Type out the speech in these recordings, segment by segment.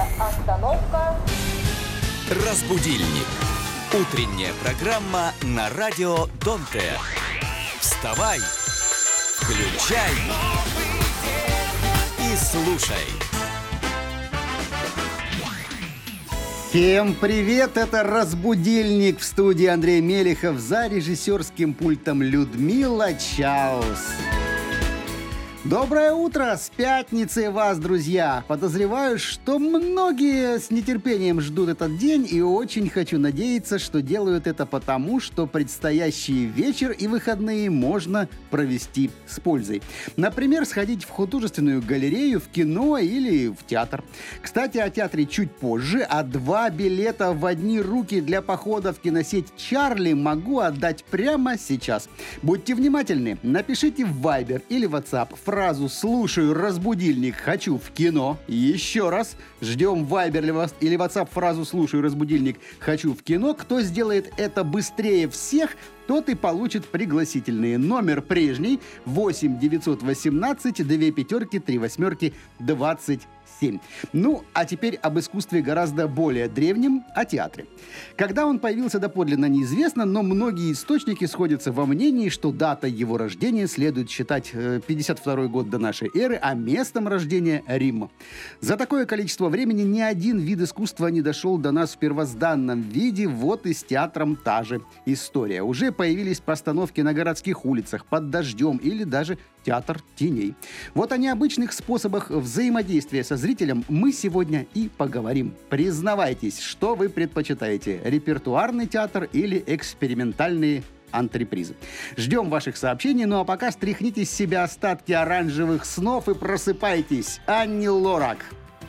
Остановка. Разбудильник. Утренняя программа на радио Донте. Вставай, включай и слушай. Всем привет! Это «Разбудильник», в студии Андрей Мелехов, за режиссерским пультом Людмила Чаус. Доброе утро! С пятницей вас, друзья! Подозреваю, что многие с нетерпением ждут этот день, и очень хочу надеяться, что делают это потому, что предстоящий вечер и выходные можно провести с пользой. Например, сходить в художественную галерею, в кино или в театр. Кстати, о театре чуть позже, а 2 билета в одни руки для похода в киносеть «Чарли» могу отдать прямо сейчас. Будьте внимательны, напишите в Viber или WhatsApp фразу «Слушаю разбудильник, хочу в кино». Еще раз. Ждем в Viber или WhatsApp фразу «Слушаю разбудильник, хочу в кино». Кто сделает это быстрее всех, тот и получит пригласительные. Номер прежний 8 918 2 пятерки 3 восьмерки 27. Ну, а теперь об искусстве гораздо более древнем, о театре. Когда он появился, доподлинно неизвестно, но многие источники сходятся во мнении, что дата его рождения следует считать 52 год до нашей эры, а местом рождения — Рим. За такое количество времени ни один вид искусства не дошел до нас в первозданном виде, вот и с театром та же история. Уже появились постановки на городских улицах, под дождем или даже театр теней. Вот о необычных способах взаимодействия со зрителем мы сегодня и поговорим. Признавайтесь, что вы предпочитаете: репертуарный театр или экспериментальные антрепризы? Ждем ваших сообщений, ну а пока стряхните с себя остатки оранжевых снов и просыпайтесь. Анни Лорак.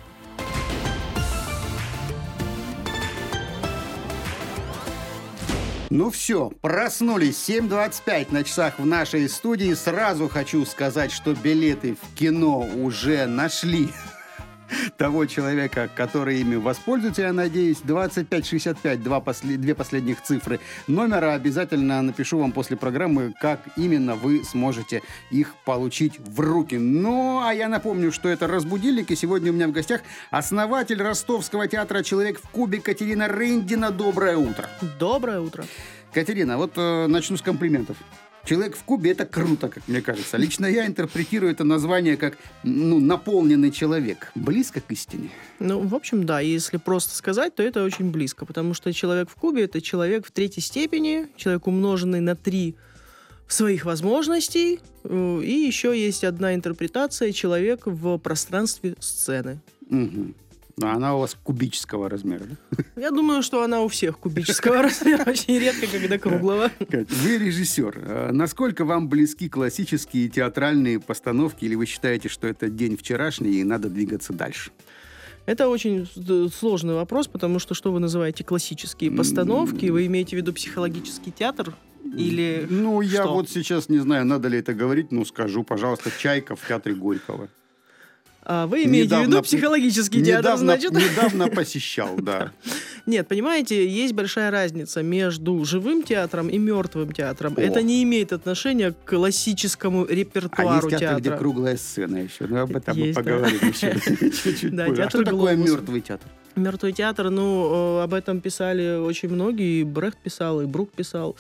Ну все, проснулись, 7:25 на часах в нашей студии. Сразу хочу сказать, что билеты в кино уже нашли того человека, который ими воспользуется, я надеюсь. 2565, две последних цифры номера. Обязательно напишу вам после программы, как именно вы сможете их получить в руки. Ну, а я напомню, что это «Разбудильник», и сегодня у меня в гостях основатель Ростовского театра «Человек в кубе» Катерина Рындина. Доброе утро. Доброе утро. Катерина, вот начну с комплиментов. «Человек в кубе» — это круто, как мне кажется. Лично я интерпретирую это название как наполненный человек. Близко к истине? Ну, в общем, да. Если просто сказать, то это очень близко. Потому что человек в кубе — это человек в 3 степени, человек, умноженный на 3 своих возможностей. И еще есть одна интерпретация — человек в пространстве сцены. Угу. А она у вас кубического размера, да? Я думаю, что она у всех кубического размера. Очень редко, когда круглого. Вы режиссер. Насколько вам близки классические театральные постановки, или вы считаете, что это день вчерашний и надо двигаться дальше? Это очень сложный вопрос, потому что вы называете классические постановки? Вы имеете в виду психологический театр? Или Ну, я что? вот сейчас не знаю, надо ли это говорить, но скажу, пожалуйста, «Чайка» в театре Горького. А вы имеете в виду психологический театр, значит? Недавно посещал, да. Нет, понимаете, есть большая разница между живым театром и мертвым театром. Это не имеет отношения к классическому репертуару театр, театра. где круглая сцена еще. Ну, об этом мы Есть, да. поговорим еще чуть-чуть Да, позже. А театр что такое «Глобус». мертвый театр? Мертвый театр, об этом писали очень многие. И Брехт писал, и Брук писал.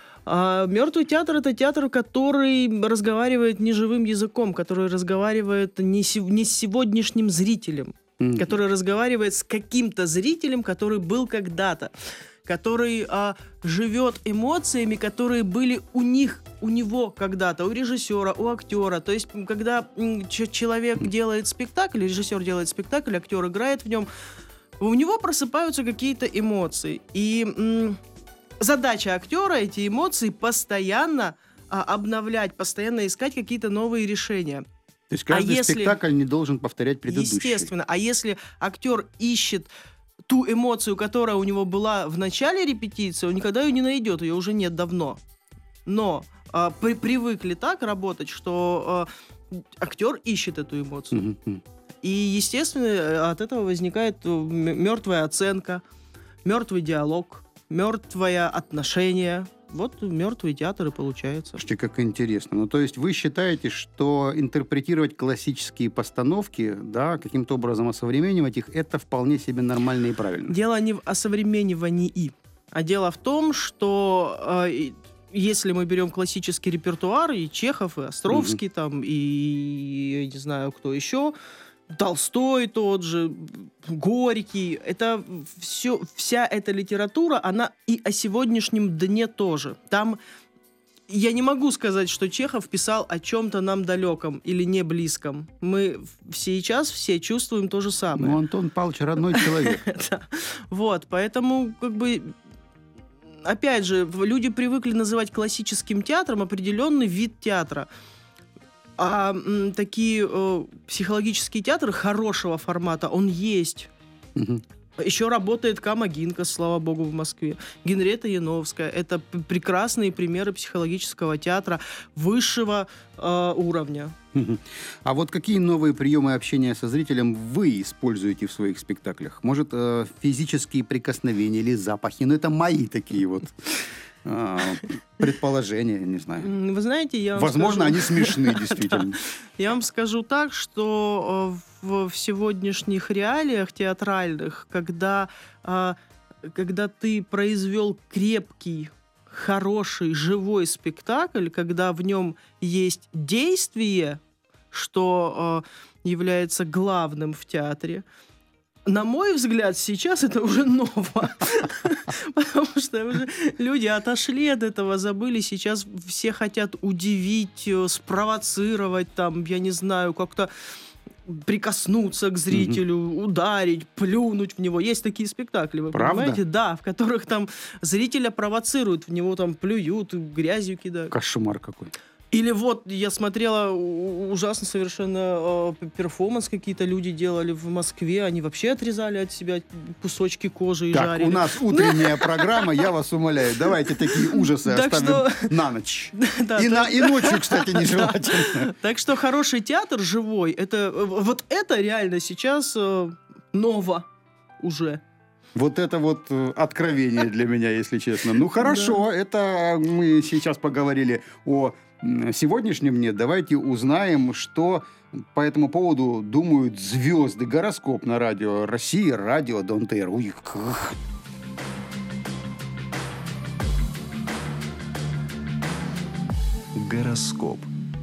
А мертвый театр — это театр, который разговаривает не живым языком, который разговаривает не с сегодняшним зрителем, который разговаривает с каким-то зрителем, который был когда-то, который живет эмоциями, которые были у него когда-то, у режиссера, у актера. То есть, когда человек делает спектакль, режиссер делает спектакль, актер играет в нем, у него просыпаются какие-то эмоции. И задача актера — эти эмоции постоянно обновлять, постоянно искать какие-то новые решения. То есть каждый спектакль не должен повторять предыдущий. Естественно. А если актер ищет ту эмоцию, которая у него была в начале репетиции, он никогда ее не найдет, ее уже нет давно. Но привыкли так работать, что актер ищет эту эмоцию. И, естественно, от этого возникает мертвая оценка, мертвый диалог, мертвое отношение, вот мертвый театр и получается. Слушайте, как интересно. Ну, то есть вы считаете, что интерпретировать классические постановки, да, каким-то образом осовременивать их, это вполне себе нормально и правильно? Дело не в осовременивании, а дело в том, что если мы берем классический репертуар, и Чехов, и Островский, там, и, я не знаю, кто еще, Толстой тот же, Горький, это все, вся эта литература, она и о сегодняшнем дне тоже. Там я не могу сказать, что Чехов писал о чем-то нам далеком или не близком. Мы сейчас все чувствуем то же самое. Ну, Антон Павлович родной человек. Вот, поэтому, как бы, опять же, люди привыкли называть классическим театром определенный вид театра. А такие психологические театры хорошего формата, он есть. Еще работает Кама Гинкас, слава богу, в Москве. Генриетта Яновская. Это прекрасные примеры психологического театра высшего уровня. А вот какие новые приемы общения со зрителем вы используете в своих спектаклях? Может, физические прикосновения или запахи? Ну, это мои такие вот предположения, не знаю. Вы знаете, я вам возможно, скажу... они смешны, действительно. Я вам скажу так, что в сегодняшних реалиях театральных, когда ты произвел крепкий, хороший, живой спектакль, когда в нем есть действие, что является главным в театре, на мой взгляд, сейчас это уже ново. Потому что уже люди отошли от этого, забыли. Сейчас все хотят удивить, спровоцировать, там, я не знаю, как-то прикоснуться к зрителю, ударить, плюнуть в него. Есть такие спектакли, вы понимаете? Да, в которых там зрителя провоцируют, в него там плюют, грязью кидают. Кошмар какой. Или вот я смотрела ужасно совершенно перформанс какие-то люди делали в Москве. Они вообще отрезали от себя кусочки кожи и жарили. Так, у нас утренняя программа, я вас умоляю. Давайте такие ужасы оставим на ночь. И ночью, кстати, нежелательно. Так что хороший театр живой, вот это реально сейчас ново уже. Вот это вот откровение для меня, если честно. Ну хорошо, это мы сейчас поговорили о сегодняшнем дне. Давайте узнаем, что по этому поводу думают звезды. Гороскоп на радио России, радио Дон ТР. Гороскоп.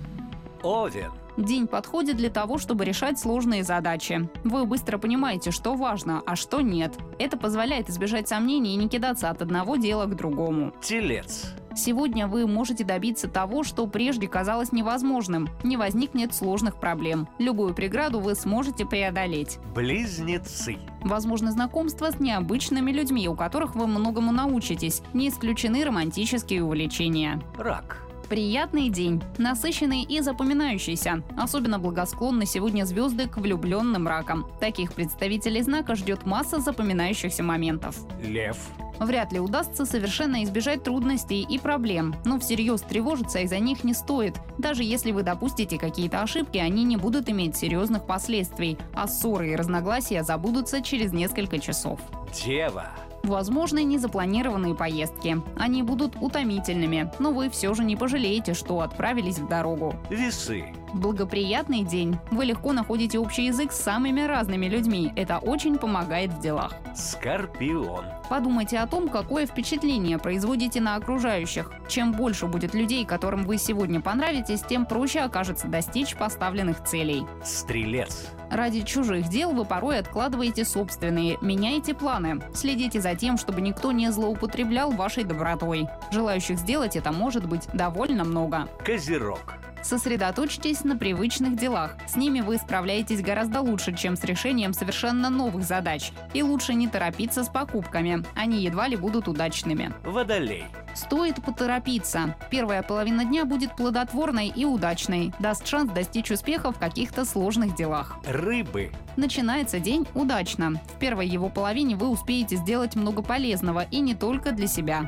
Овен. День подходит для того, чтобы решать сложные задачи. Вы быстро понимаете, что важно, а что нет. Это позволяет избежать сомнений и не кидаться от одного дела к другому. Телец. Сегодня вы можете добиться того, что прежде казалось невозможным. Не возникнет сложных проблем. Любую преграду вы сможете преодолеть. Близнецы. Возможно знакомство с необычными людьми, у которых вы многому научитесь. Не исключены романтические увлечения. Рак. Приятный день, насыщенный и запоминающийся. Особенно благосклонны сегодня звезды к влюбленным ракам. Таких представителей знака ждет масса запоминающихся моментов. Лев. Вряд ли удастся совершенно избежать трудностей и проблем, но всерьез тревожиться из-за них не стоит. Даже если вы допустите какие-то ошибки, они не будут иметь серьезных последствий, а ссоры и разногласия забудутся через несколько часов. Дева. Возможны незапланированные поездки. Они будут утомительными, но вы все же не пожалеете, что отправились в дорогу. Весы. Благоприятный день. Вы легко находите общий язык с самыми разными людьми. Это очень помогает в делах. Скорпион. Подумайте о том, какое впечатление производите на окружающих. Чем больше будет людей, которым вы сегодня понравитесь, тем проще окажется достичь поставленных целей. Стрелец. Ради чужих дел вы порой откладываете собственные, меняете планы. Следите за тем, чтобы никто не злоупотреблял вашей добротой. Желающих сделать это может быть довольно много. Козерог. Сосредоточьтесь на привычных делах. С ними вы справляетесь гораздо лучше, чем с решением совершенно новых задач. И лучше не торопиться с покупками. Они едва ли будут удачными. Водолей. Стоит поторопиться. Первая половина дня будет плодотворной и удачной. Даст шанс достичь успеха в каких-то сложных делах. Рыбы. Начинается день удачно. В первой его половине вы успеете сделать много полезного и не только для себя.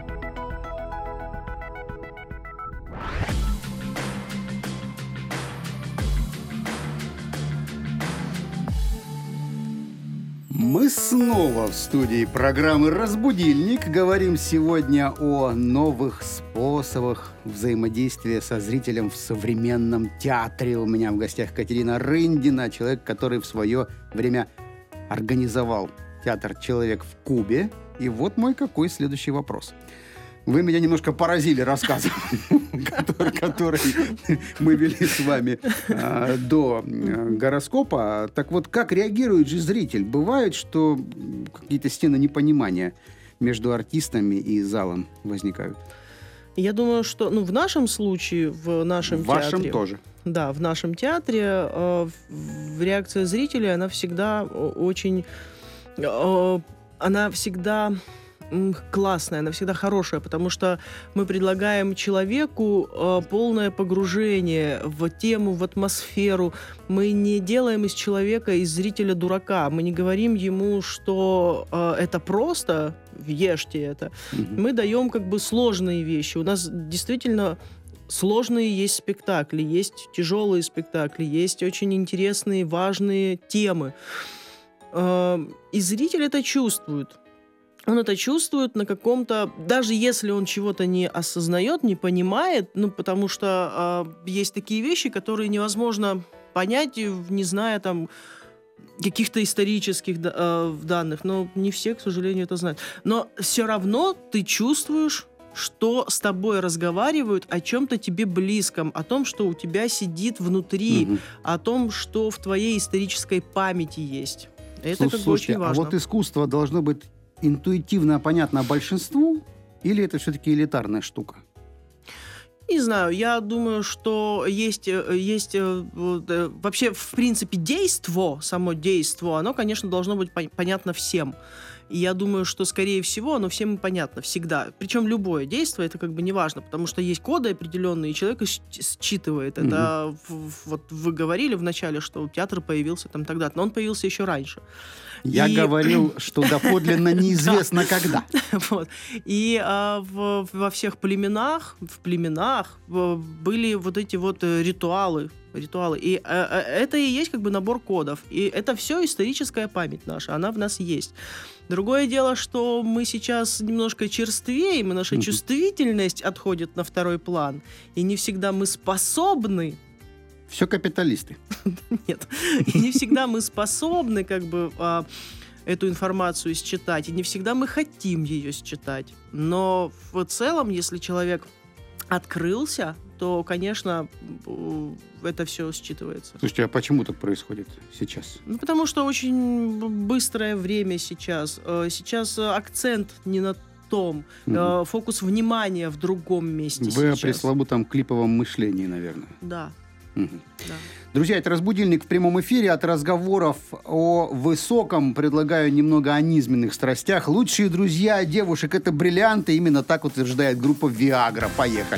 Мы снова в студии программы «Разбудильник». Говорим сегодня о новых способах взаимодействия со зрителем в современном театре. У меня в гостях Катерина Рындина, человек, который в свое время организовал театр «Человек в Кубе». И вот мой какой следующий вопрос. Вы меня немножко поразили рассказом, который мы вели с вами до гороскопа. Так вот, как реагирует же зритель? Бывает, что какие-то стены непонимания между артистами и залом возникают? Я думаю, что в нашем случае, в нашем театре... В вашем тоже. Да, в нашем театре реакция зрителей, она всегда очень... Она всегда... классная, она всегда хорошая, потому что мы предлагаем человеку полное погружение в тему, в атмосферу. Мы не делаем из человека, из зрителя дурака. Мы не говорим ему, что это просто, ешьте это. Мы даем как бы сложные вещи. У нас действительно сложные есть спектакли, есть тяжелые спектакли, есть очень интересные, важные темы. И зритель это чувствует. Он это чувствует на каком-то... Даже если он чего-то не осознает, не понимает, потому что есть такие вещи, которые невозможно понять, не зная там каких-то исторических данных. Но не все, к сожалению, это знают. Но все равно ты чувствуешь, что с тобой разговаривают о чем-то тебе близком, о том, что у тебя сидит внутри, о том, что в твоей исторической памяти есть. Это как бы очень важно. А вот искусство должно быть интуитивно понятно большинству, или это все-таки элитарная штука? Не знаю, я думаю, что есть вообще, в принципе, само действо, оно, конечно, должно быть понятно всем. И я думаю, что, скорее всего, оно всем понятно всегда. Причем любое действие, это как бы не важно, потому что есть коды определенные, и человек считывает. Это вот вы говорили вначале, что театр появился там тогда-то, но он появился еще раньше. Я говорил, что доподлинно неизвестно когда. Вот. И во всех племенах были вот эти вот ритуалы. И это и есть как бы набор кодов. И это все историческая память наша, она в нас есть. Другое дело, что мы сейчас немножко черствеем, и наша чувствительность отходит на второй план. И не всегда мы способны... Все капиталисты. Нет. И не всегда мы способны как бы эту информацию считать. И не всегда мы хотим ее считать. Но в целом, если человек открылся, то, конечно, это все считывается. Слушайте, а почему так происходит сейчас? Потому что очень быстрое время сейчас. Сейчас акцент не на том. Фокус внимания в другом месте. Вы о пресловутом клиповом мышлении, наверное. Да. Да. Друзья, это «Разбудильник» в прямом эфире. От разговоров о высоком предлагаю немного о низменных страстях. Лучшие друзья девушек — это бриллианты. Именно так утверждает группа «Виагра». Поехали.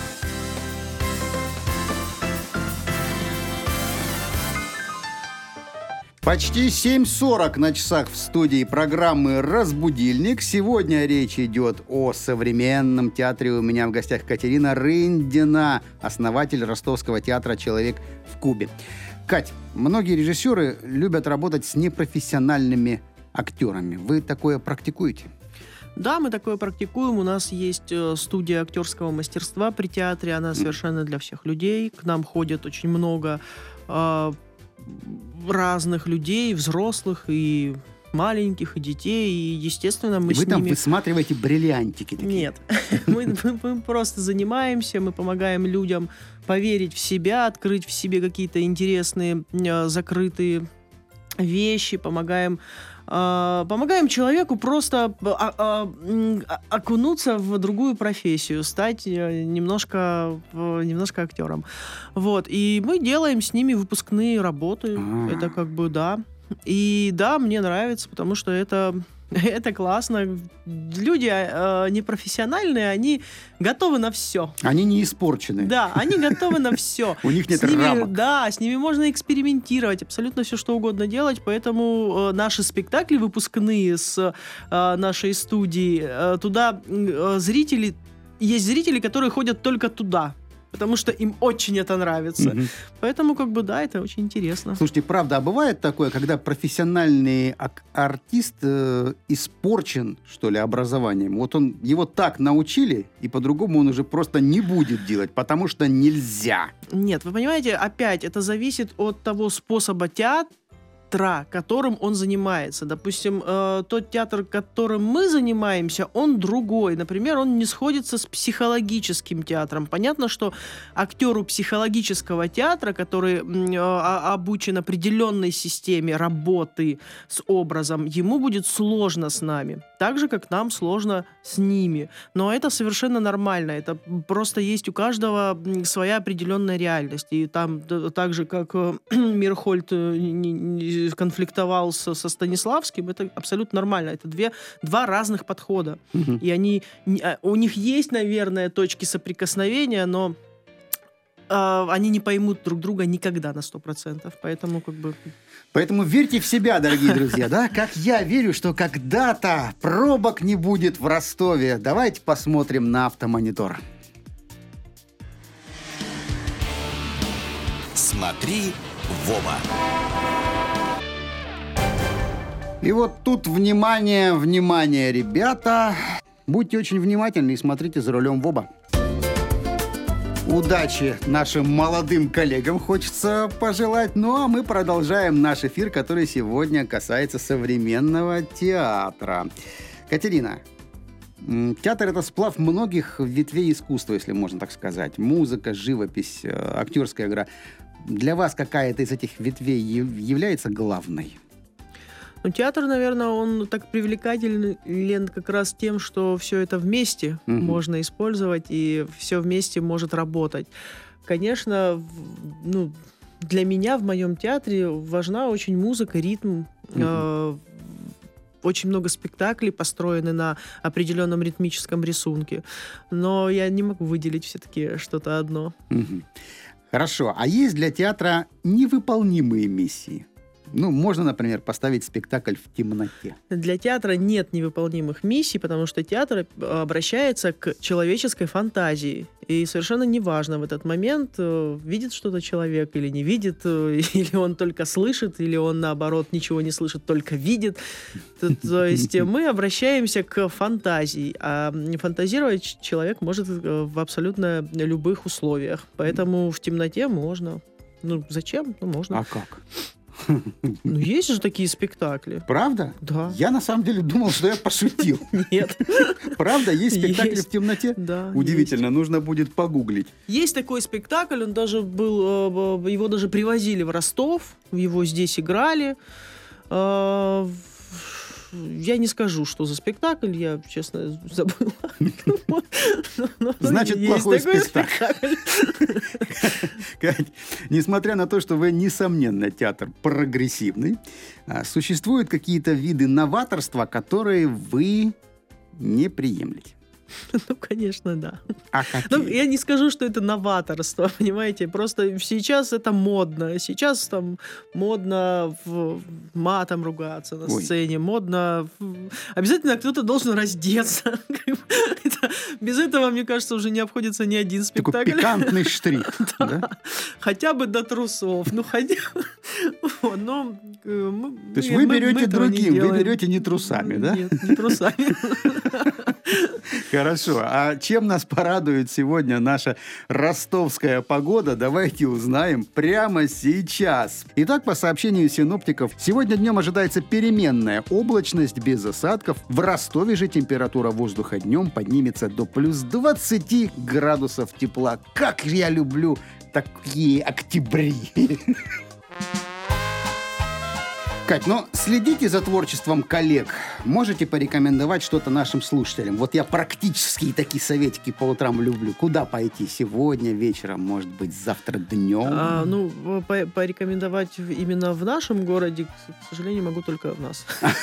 Почти 7:40 на часах в студии программы «Разбудильник». Сегодня речь идет о современном театре. У меня в гостях Катерина Рындина, основатель ростовского театра «Человек в Кубе». Кать, многие режиссеры любят работать с непрофессиональными актерами. Вы такое практикуете? Да, мы такое практикуем. У нас есть студия актерского мастерства при театре. Она совершенно для всех людей. К нам ходят очень много разных людей, взрослых и маленьких, и детей, и, естественно, мы с ними... Вы там высматриваете бриллиантики такие? Нет. Мы просто занимаемся, мы помогаем людям поверить в себя, открыть в себе какие-то интересные, закрытые вещи, помогаем человеку просто окунуться в другую профессию, стать немножко актером. Вот. И мы делаем с ними выпускные работы. Это как бы, да. И да, мне нравится, потому что это классно. Люди непрофессиональные, они готовы на все. Они не испорчены. Да, они готовы на все. У них нет рамок. Да, с ними можно экспериментировать, абсолютно все, что угодно делать. Поэтому наши спектакли выпускные с нашей студии, туда есть зрители, которые ходят только туда. потому что им очень это нравится. Поэтому, как бы, да, это очень интересно. Слушайте, правда, а бывает такое, когда профессиональный артист испорчен, что ли, образованием? Вот его так научили, и по-другому он уже просто не будет делать, потому что нельзя. Нет, вы понимаете, опять это зависит от того способа театра, которым он занимается. Допустим, тот театр, которым мы занимаемся, он другой. Например, он не сходится с психологическим театром. Понятно, что актеру психологического театра, который обучен определенной системе работы с образом, ему будет сложно с нами. Так же, как нам сложно с ними. Но это совершенно нормально. Это просто есть у каждого своя определенная реальность. И там так же, как Мирхольд конфликтовал со Станиславским, это абсолютно нормально. Это два разных подхода. И у них есть, наверное, точки соприкосновения, но они не поймут друг друга никогда на 100%. Поэтому как бы... Поэтому верьте в себя, дорогие друзья, да? Как я верю, что когда-то пробок не будет в Ростове. Давайте посмотрим на автомонитор. Смотри в оба. И вот тут внимание, внимание, ребята. Будьте очень внимательны и смотрите за рулем в оба. Удачи нашим молодым коллегам хочется пожелать. Ну, а мы продолжаем наш эфир, который сегодня касается современного театра. Катерина, театр – это сплав многих ветвей искусства, если можно так сказать. Музыка, живопись, актерская игра. Для вас какая-то из этих ветвей является главной? Ну, театр, наверное, он так привлекателен как раз тем, что все это вместе можно использовать, и все вместе может работать. Конечно, для меня в моем театре важна очень музыка, ритм. Очень много спектаклей построены на определенном ритмическом рисунке. Но я не могу выделить все-таки что-то одно. Хорошо. А есть для театра невыполнимые миссии? Ну, можно, например, поставить спектакль в темноте. Для театра нет невыполнимых миссий, потому что театр обращается к человеческой фантазии. И совершенно неважно в этот момент, видит что-то человек или не видит, или он только слышит, или он, наоборот, ничего не слышит, только видит. То есть мы обращаемся к фантазии, а фантазировать человек может в абсолютно любых условиях. Поэтому в темноте можно. Ну, зачем? Ну, можно. А как? Ну, есть же такие спектакли. Правда? Да. Я на самом деле думал, что я пошутил. Нет. Правда? Есть спектакли в темноте? Да. Удивительно, нужно будет погуглить. Есть такой спектакль, он даже был, его даже привозили в Ростов, его здесь играли. Я не скажу, что за спектакль, я, честно, забыла. Значит, плохой спектакль. Кать, несмотря на то, что вы, несомненно, театр прогрессивный, существуют какие-то виды новаторства, которые вы не приемлете? Ну, конечно, да. А какие? Ну, я не скажу, что это новаторство, понимаете? Просто сейчас это модно. Сейчас там модно матом ругаться на сцене, модно... Обязательно кто-то должен раздеться. Без этого, мне кажется, уже не обходится ни один спектакль. Такой пикантный штрих. Хотя бы до трусов. Ну, хотя... То есть вы берете другим, вы берете не трусами, да? Нет, не трусами. Хорошо. А чем нас порадует сегодня наша ростовская погода, давайте узнаем прямо сейчас. Итак, по сообщению синоптиков, сегодня днем ожидается переменная облачность без осадков. В Ростове же температура воздуха днем поднимется до плюс 20 градусов тепла. Как я люблю такие октябри! Кать, ну следите за творчеством коллег. Можете порекомендовать что-то нашим слушателям? Вот я практически такие советики по утрам люблю. Куда пойти? Сегодня вечером, может быть, завтра днем? Порекомендовать именно в нашем городе, к сожалению, могу только в нас.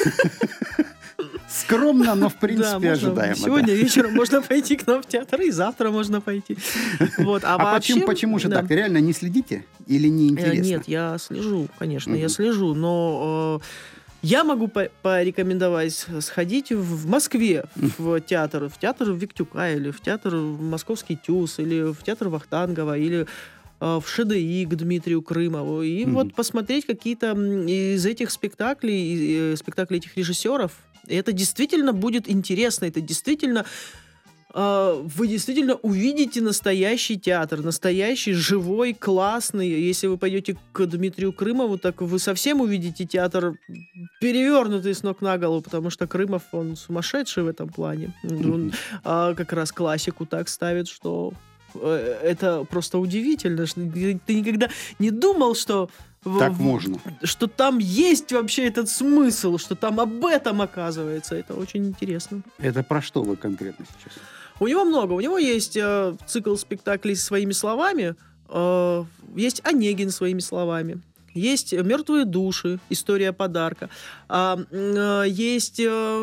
Скромно, но в принципе ожидаемо. Сегодня вечером можно пойти к нам в театр, и завтра можно пойти. Почему же так? Реально не следите? Или не интересно? Нет, я слежу, конечно, я слежу, но Я могу порекомендовать сходить в Москве в театр Виктюка, или в театр Московский ТЮЗ, или в театр Вахтангова, или в ШДИ к Дмитрию Крымову. И вот посмотреть какие-то из этих спектаклей этих режиссеров. И это действительно будет интересно, это действительно... Вы действительно увидите настоящий театр, настоящий, живой, классный. Если вы пойдете к Дмитрию Крымову, так вы совсем увидите театр перевернутый с ног на голову, потому что Крымов, он сумасшедший в этом плане. Он как раз классику так ставит, что это просто удивительно. Ты никогда не думал, что... Так можно. Что там есть вообще этот смысл, что там об этом оказывается. Это очень интересно. Это про что вы конкретно сейчас? У него много. У него есть цикл спектаклей своими словами, есть Онегин своими словами, есть «Мертвые души», история подарка, есть...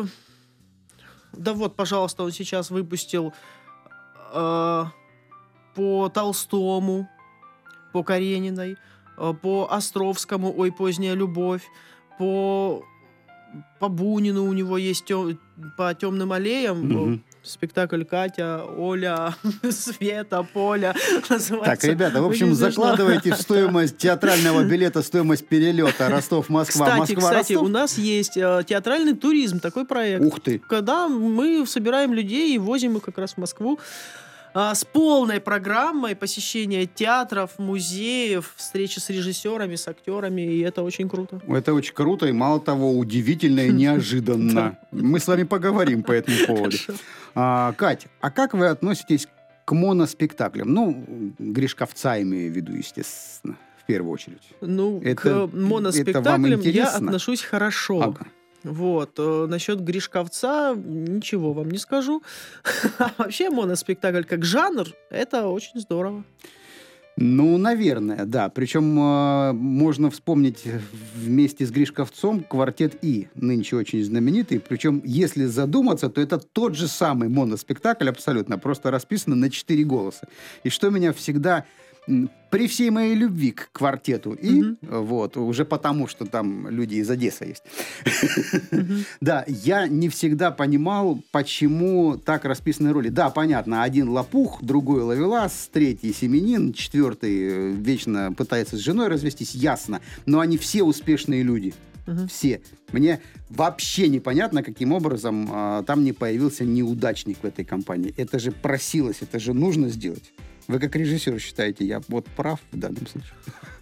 Да вот, пожалуйста, он сейчас выпустил по Толстому, по Карениной, по Островскому «Ой, поздняя любовь», по Бунину у него есть по «Темным аллеям», спектакль «Катя», «Оля», «Света», «Поля». Так, ребята, в общем, закладывайте в стоимость театрального билета стоимость перелета Ростов-Москва, Москва-Ростов. Кстати, у нас есть театральный туризм, такой проект. Ух ты! Когда мы собираем людей и возим их как раз в Москву с полной программой посещения театров, музеев, встречи с режиссерами, с актерами, и это очень круто. Это очень круто, и мало того, удивительно и неожиданно. Мы с вами поговорим по этому поводу. Кать, а как вы относитесь к моноспектаклям? Ну, Гришковца имею в виду, естественно, в первую очередь. Ну, к моноспектаклям я отношусь хорошо. Ага. Вот. Насчет Гришковца ничего вам не скажу. Вообще моноспектакль как жанр, это очень здорово. Ну, наверное, да. Причем можно вспомнить вместе с Гришковцом квартет И, нынче очень знаменитый. Причем, если задуматься, то это тот же самый моноспектакль абсолютно, просто расписано на 4 голоса. И что меня всегда... При всей моей любви к квартету И, вот, уже потому, что там люди из Одессы есть, да, я не всегда понимал, почему так расписаны роли. Да, понятно, один лопух, другой ловелас, третий семенин, четвертый вечно пытается с женой развестись, ясно, но они все успешные люди. Все. Мне вообще непонятно, каким образом там не появился неудачник в этой компании. Это же просилось, это же нужно сделать. Вы как режиссер считаете, я вот прав в данном случае?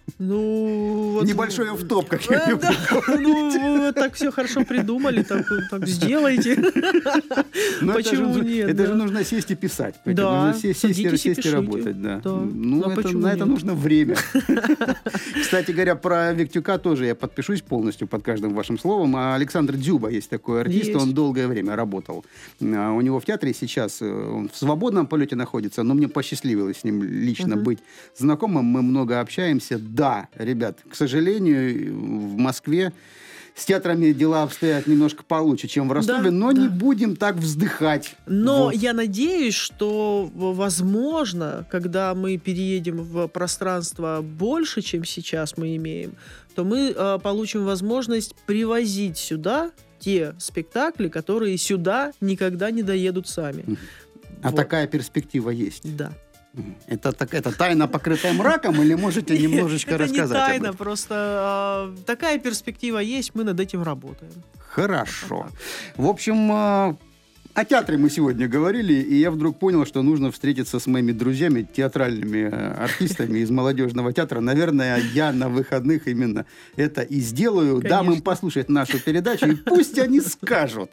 Ну, вот, небольшой офф-топ, как я люблю говорить. Ну, вы так все хорошо придумали, так сделайте. Почему нет? Это же нужно сесть и писать. Да, нужно сесть и работать. Да. Ну, на это нужно время. Кстати говоря, про Виктюка тоже я подпишусь полностью под каждым вашим словом. Александр Дзюба есть такой артист, он долгое время работал. У него в театре сейчас он в свободном полете находится, но мне посчастливилось с ним лично быть знакомым. Мы много общаемся. Да, ребят, к сожалению, в Москве с театрами дела обстоят немножко получше, чем в Ростове, но не будем так вздыхать. Но вот. Я надеюсь, что, возможно, когда мы переедем в пространство больше, чем сейчас мы имеем, то мы получим возможность привозить сюда те спектакли, которые сюда никогда не доедут сами. А такая перспектива есть? Да. Это тайна, покрытая мраком, или можете немножечко рассказать? Это не тайна, просто такая перспектива есть, мы над этим работаем. Хорошо. В общем, о театре мы сегодня говорили, и я вдруг понял, что нужно встретиться с моими друзьями, театральными артистами из молодежного театра. Наверное, я на выходных именно это и сделаю. Конечно. Дам им послушать нашу передачу, и пусть они скажут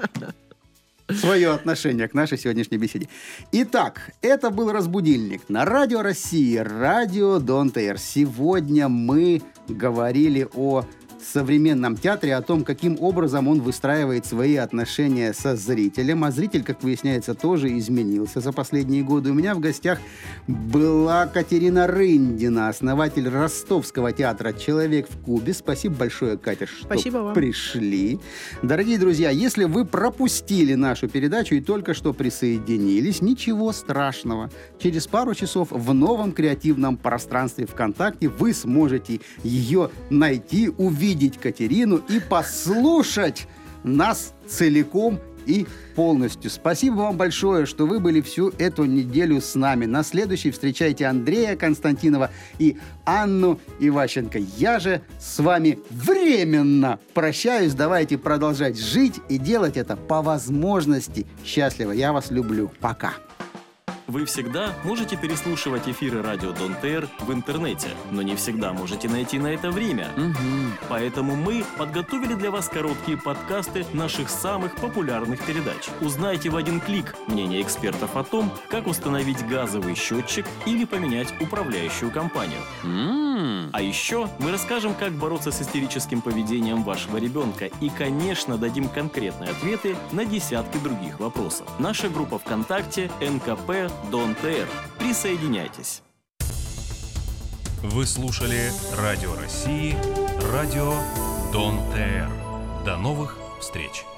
свое отношение к нашей сегодняшней беседе. Итак, это был «Разбудильник» на Радио России, радио Дон ТР. Сегодня мы говорили о современном театре, о том, каким образом он выстраивает свои отношения со зрителем. А зритель, как выясняется, тоже изменился за последние годы. У меня в гостях была Катерина Рындина, основатель Ростовского театра «Человек в кубе». Спасибо большое, Катя, что пришли. Дорогие друзья, если вы пропустили нашу передачу и только что присоединились, ничего страшного. Через пару часов в новом креативном пространстве ВКонтакте вы сможете ее найти, увидеть увидеть Катерину и послушать нас целиком и полностью. Спасибо вам большое, что вы были всю эту неделю с нами. На следующей встречайте Андрея Константинова и Анну Иващенко. Я же с вами временно прощаюсь. Давайте продолжать жить и делать это по возможности счастливо. Я вас люблю. Пока. Вы всегда можете переслушивать эфиры радио Дон ТР в интернете, но не всегда можете найти на это время. Поэтому мы подготовили для вас короткие подкасты наших самых популярных передач. Узнайте в один клик мнение экспертов о том, как установить газовый счетчик или поменять управляющую компанию. А еще мы расскажем, как бороться с истерическим поведением вашего ребенка и, конечно, дадим конкретные ответы на десятки других вопросов. Наша группа ВКонтакте НКП Дон ТР. Присоединяйтесь. Вы слушали Радио России, радио Дон ТР. До новых встреч!